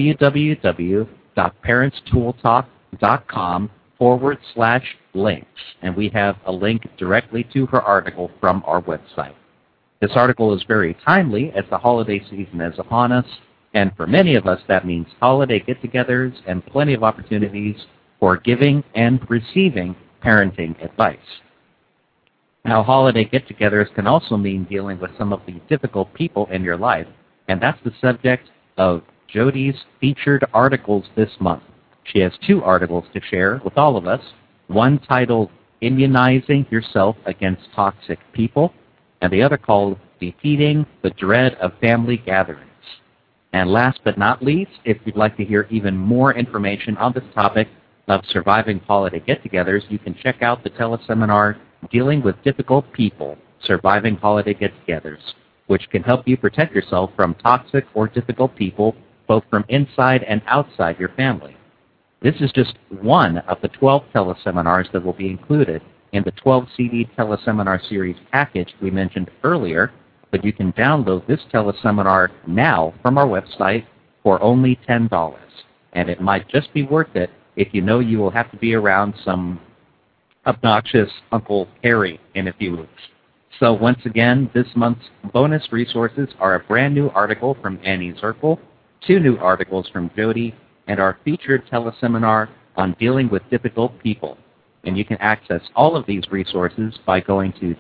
www.parentstooltalk.com/links. And we have a link directly to her article from our website. This article is very timely as the holiday season is upon us, and for many of us that means holiday get-togethers and plenty of opportunities for giving and receiving parenting advice. Now, holiday get-togethers can also mean dealing with some of the difficult people in your life, and that's the subject of Jody's featured articles this month. She has 2 articles to share with all of us, one titled Immunizing Yourself Against Toxic People, and the other called Defeating the Dread of Family Gatherings. And last but not least, if you'd like to hear even more information on this topic of surviving holiday get-togethers, you can check out the teleseminar Dealing with Difficult People, Surviving Holiday Get-togethers, which can help you protect yourself from toxic or difficult people, both from inside and outside your family. This is just one of the 12 teleseminars that will be included in the 12-CD teleseminar series package we mentioned earlier, but you can download this teleseminar now from our website for only $10. And it might just be worth it if you know you will have to be around some obnoxious Uncle Harry in a few weeks. So once again, this month's bonus resources are a brand new article from Annie Zirkel, 2 new articles from Jody, and our featured teleseminar on dealing with difficult people. And you can access all of these resources by going to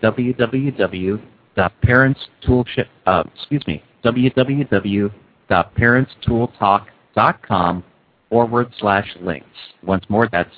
www.parentstooltalk.com/links. Once more, that's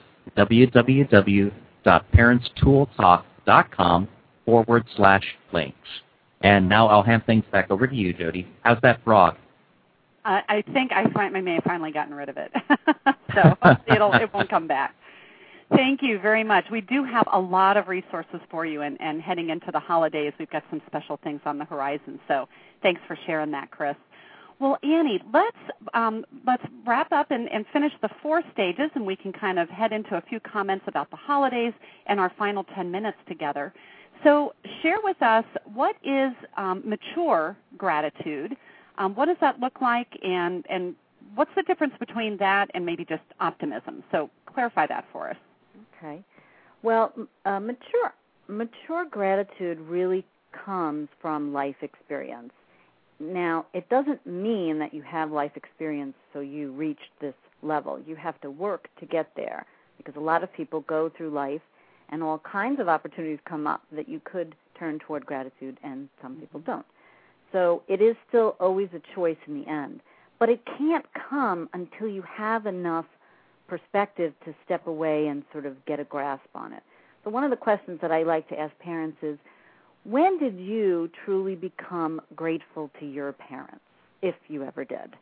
www.parentstooltalk.com/links. And now I'll hand things back over to you, Jody. How's that frog? I think I may have finally gotten rid of it. So it won't come back. Thank you very much. We do have a lot of resources for you, and heading into the holidays, we've got some special things on the horizon. So thanks for sharing that, Chris. Well, Annie, let's wrap up and finish the 4 stages, and we can kind of head into a few comments about the holidays and our final 10 minutes together. So share with us, what is mature gratitude? What does that look like, and what's the difference between that and maybe just optimism? So clarify that for us. Okay. Well, mature gratitude really comes from life experience. Now, it doesn't mean that you have life experience so you reached this level. You have to work to get there, because a lot of people go through life and all kinds of opportunities come up that you could turn toward gratitude, and some people don't. So it is still always a choice in the end. But it can't come until you have enough perspective to step away and sort of get a grasp on it. So one of the questions that I like to ask parents is, when did you truly become grateful to your parents, if you ever did?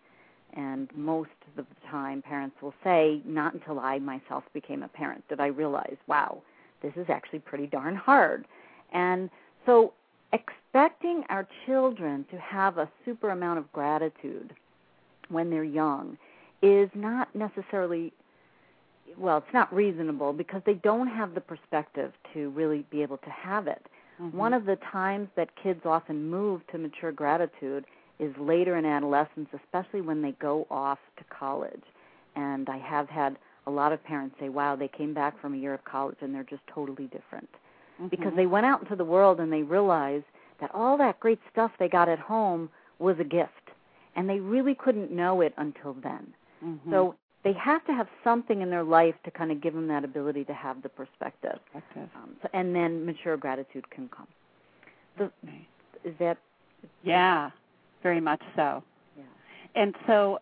And most of the time, parents will say, not until I myself became a parent did I realize, wow, this is actually pretty darn hard. And so expecting our children to have a super amount of gratitude when they're young is not necessarily, well, it's not reasonable because they don't have the perspective to really be able to have it. Mm-hmm. One of the times that kids often move to mature gratitude is later in adolescence, especially when they go off to college. And I have had a lot of parents say, wow, they came back from a year of college and they're just totally different. Mm-hmm. Because they went out into the world and they realized that all that great stuff they got at home was a gift. And they really couldn't know it until then. Mm-hmm. So they have to have something in their life to kind of give them that ability to have the perspective. And then mature gratitude can come. So, is that? Yeah, very much so. Yeah. And so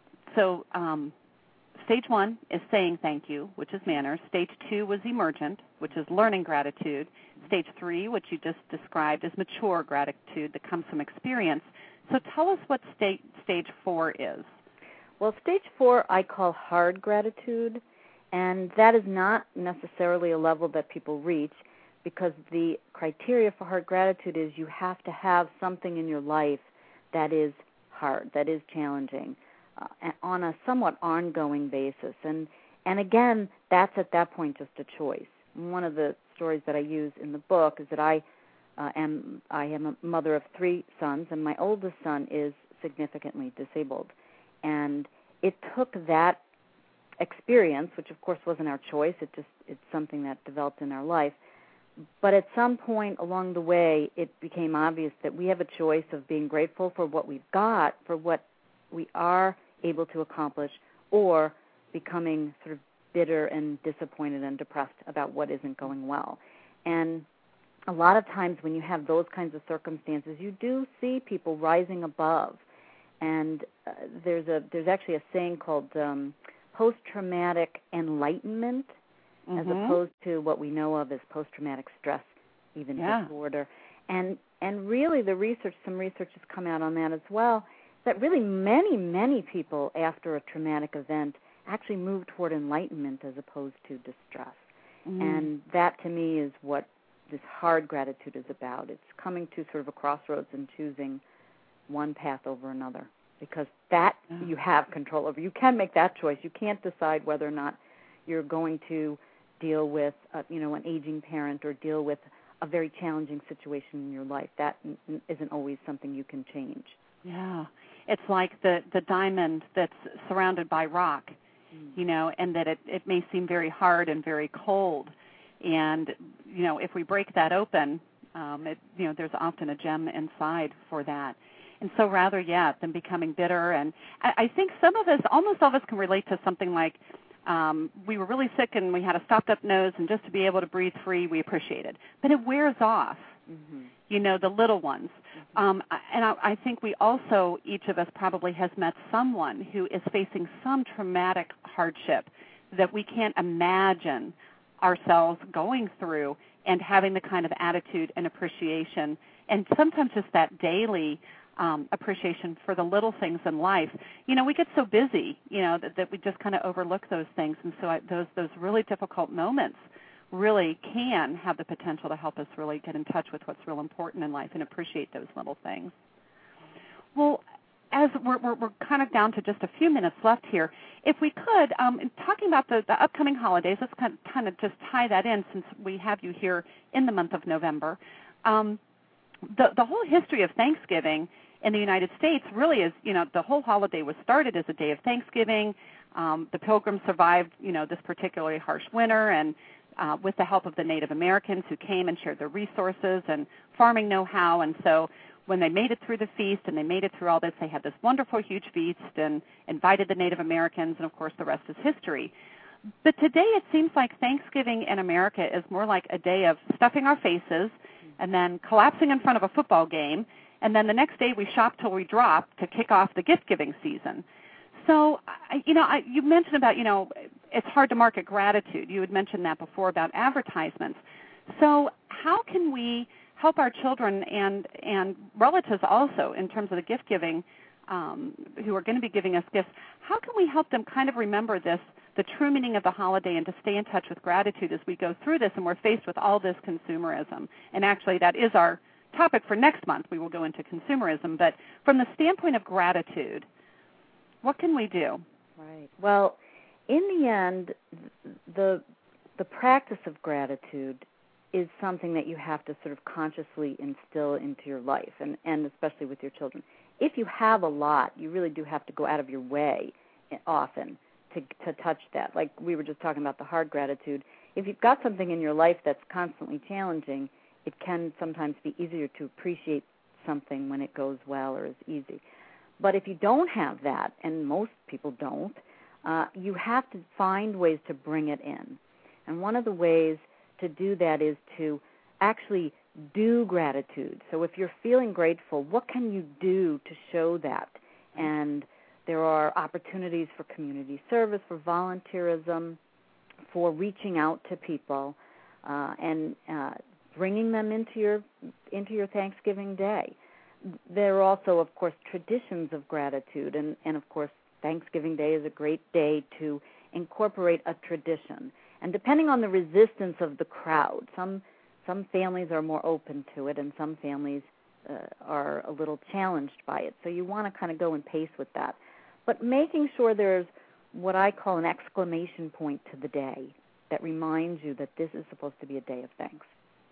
stage 1 is saying thank you, which is manners. Stage 2 was emergent, which is learning gratitude. Stage 3, which you just described, is mature gratitude that comes from experience. So tell us what stage 4 is. Well, stage 4 I call hard gratitude, and that is not necessarily a level that people reach because the criteria for hard gratitude is you have to have something in your life that is hard, that is challenging, on a somewhat ongoing basis. And again, that's at that point just a choice. One of the stories that I use in the book is that I am a mother of 3 sons, and my oldest son is significantly disabled. And it took that experience, which of course wasn't our choice, it's something that developed in our life. But at some point along the way, it became obvious that we have a choice of being grateful for what we've got, for what we are able to accomplish, or becoming sort of bitter and disappointed and depressed about what isn't going well. And a lot of times when you have those kinds of circumstances, you do see people rising above. And there's actually a saying called post-traumatic enlightenment, mm-hmm. as opposed to what we know of as post-traumatic stress, even disorder. And really some research has come out on that as well, that really many, many people after a traumatic event actually move toward enlightenment as opposed to distress. Mm-hmm. And that to me is what this hard gratitude is about. It's coming to sort of a crossroads and choosing one path over another, because that you have control over. You can make that choice. You can't decide whether or not you're going to deal with an aging parent or deal with a very challenging situation in your life. That isn't always something you can change. Yeah. It's like the diamond that's surrounded by rock, and that it may seem very hard and very cold. And, if we break that open, there's often a gem inside for that. And so rather, than becoming bitter. And I think almost all of us can relate to something like we were really sick and we had a stopped-up nose, and just to be able to breathe free, we appreciated. But it wears off, the little ones. And I think we also, each of us probably has met someone who is facing some traumatic hardship that we can't imagine ourselves going through and having the kind of attitude and appreciation, and sometimes just that daily appreciation for the little things in life. We get so busy, that we just kind of overlook those things. And so those really difficult moments really can have the potential to help us really get in touch with what's real important in life and appreciate those little things. Well, as we're kind of down to just a few minutes left here, if we could, talking about the upcoming holidays, let's kind of just tie that in since we have you here in the month of November. The whole history of Thanksgiving in the United States really is, the whole holiday was started as a day of Thanksgiving. The Pilgrims survived, this particularly harsh winter, and with the help of the Native Americans who came and shared their resources and farming know-how. And so when they made it through the feast and they made it through all this, they had this wonderful, huge feast and invited the Native Americans, and, of course, the rest is history. But today it seems like Thanksgiving in America is more like a day of stuffing our faces and then collapsing in front of a football game, and then the next day we shop till we drop to kick off the gift-giving season. So, you mentioned about, it's hard to market gratitude. You had mentioned that before about advertisements. So how can we help our children and relatives also in terms of the gift-giving who are going to be giving us gifts, how can we help them kind of remember this, the true meaning of the holiday, and to stay in touch with gratitude as we go through this and we're faced with all this consumerism? And actually, that is our topic for next month. We will go into consumerism. But from the standpoint of gratitude, what can we do? Right. Well, in the end, the practice of gratitude is something that you have to sort of consciously instill into your life, and especially with your children. If you have a lot, you really do have to go out of your way often to touch that. Like we were just talking about the hard gratitude. If you've got something in your life that's constantly challenging, it can sometimes be easier to appreciate something when it goes well or is easy. But if you don't have that, and most people don't, you have to find ways to bring it in. And one of the ways to do that is to actually do gratitude. So if you're feeling grateful, what can you do to show that? And there are opportunities for community service, for volunteerism, for reaching out to people, and bringing them into your Thanksgiving Day. There are also, of course, traditions of gratitude, and of course, Thanksgiving Day is a great day to incorporate a tradition. And depending on the resistance of the crowd, some families are more open to it, and some families are a little challenged by it. So you want to kind of go and pace with that. But making sure there's what I call an exclamation point to the day that reminds you that this is supposed to be a day of thanks.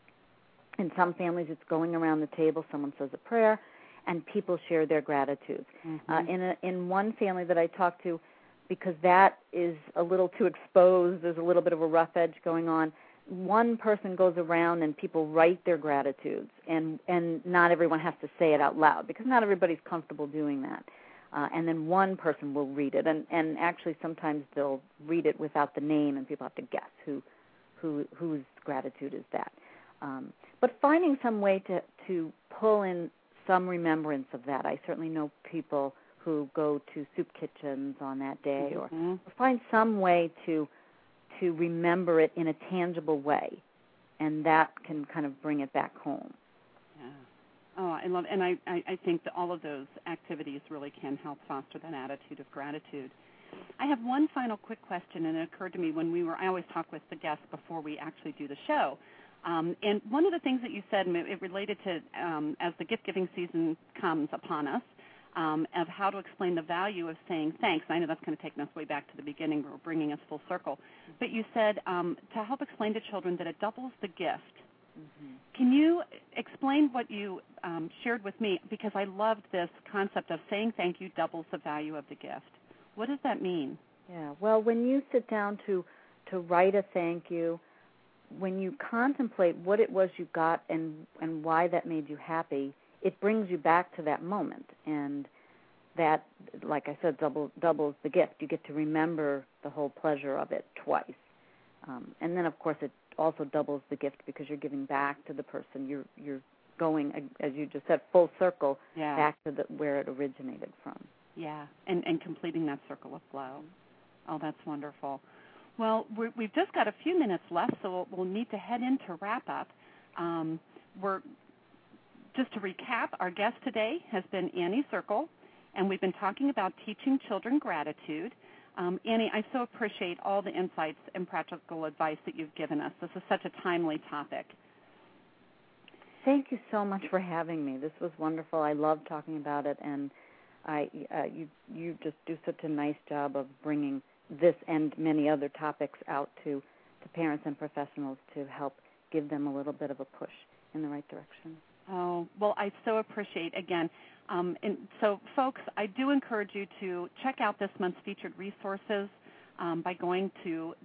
In some families, it's going around the table, someone says a prayer, and people share their gratitude. Mm-hmm. In one family that I talked to, because that is a little too exposed, there's a little bit of a rough edge going on, one person goes around and people write their gratitudes, and not everyone has to say it out loud because not everybody's comfortable doing that. And then one person will read it, and actually sometimes they'll read it without the name, and people have to guess whose gratitude is that. But finding some way to pull in some remembrance of that. I certainly know people who go to soup kitchens on that day, mm-hmm. or find some way to remember it in a tangible way, and that can kind of bring it back home. Yeah. Oh, I love, and I think that all of those activities really can help foster that attitude of gratitude. I have one final quick question, and it occurred to me I always talk with the guests before we actually do the show. And one of the things that you said, and it related to as the gift-giving season comes upon us, of how to explain the value of saying thanks. I know that's kind of taking us way back to the beginning, or bringing us full circle. But you said to help explain to children that it doubles the gift. Mm-hmm. Can you explain what you shared with me? Because I loved this concept of saying thank you doubles the value of the gift. What does that mean? Yeah, well, when you sit down to write a thank you, when you contemplate what it was you got and why that made you happy, it brings you back to that moment. And that, like I said, doubles the gift. You get to remember the whole pleasure of it twice. And then, of course, it also doubles the gift because you're giving back to the person. You're going, as you just said, full circle, yeah, back to where it originated from. Yeah, and completing that circle of flow. Oh, that's wonderful. Well, we've just got a few minutes left, so we'll need to head into wrap-up. Just to recap, our guest today has been Annie Zirkle, and we've been talking about teaching children gratitude. Annie, I so appreciate all the insights and practical advice that you've given us. This is such a timely topic. Thank you so much for having me. This was wonderful. I love talking about it, and you just do such a nice job of bringing this and many other topics out to parents and professionals to help give them a little bit of a push in the right direction. Oh, well, I so appreciate, again. And so, folks, I do encourage you to check out this month's featured resources by going to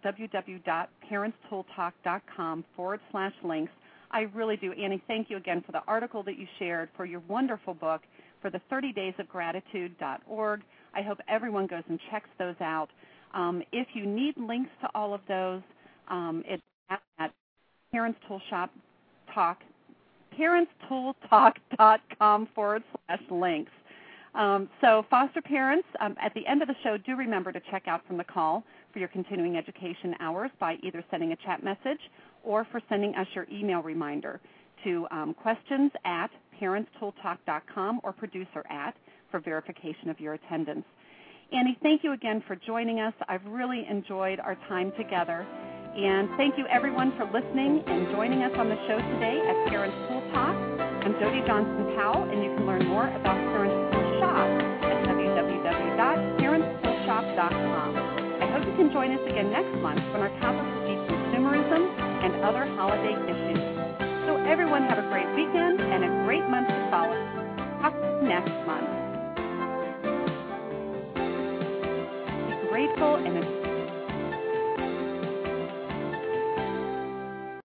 www.parentstooltalk.com/links. I really do. Annie, thank you again for the article that you shared, for your wonderful book, for the 30daysofgratitude.org. I hope everyone goes and checks those out. If you need links to all of those, it's at ParentsToolTalk.com/links. So foster parents, at the end of the show, do remember to check out From the Call for your continuing education hours by either sending a chat message or for sending us your email reminder to questions@ParentsToolTalk.com or producer@ for verification of your attendance. Annie, thank you again for joining us. I've really enjoyed our time together. And thank you, everyone, for listening and joining us on the show today at Parents Tool Talk. I'm Jody Johnston Powell, and you can learn more about Parents Tool Shop at www.parentstoolshop.com. I hope you can join us again next month when our topic will be consumerism and other holiday issues. So everyone have a great weekend and a great month to follow. Talk to you next month.